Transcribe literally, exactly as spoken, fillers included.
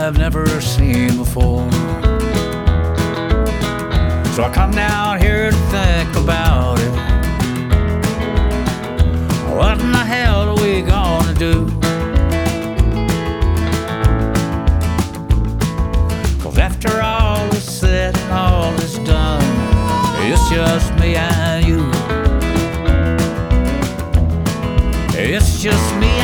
I've never seen before. So I come down here to think about it. What in the hell are we gonna do? 'Cause after all is said and all is done, it's just me and you. It's just me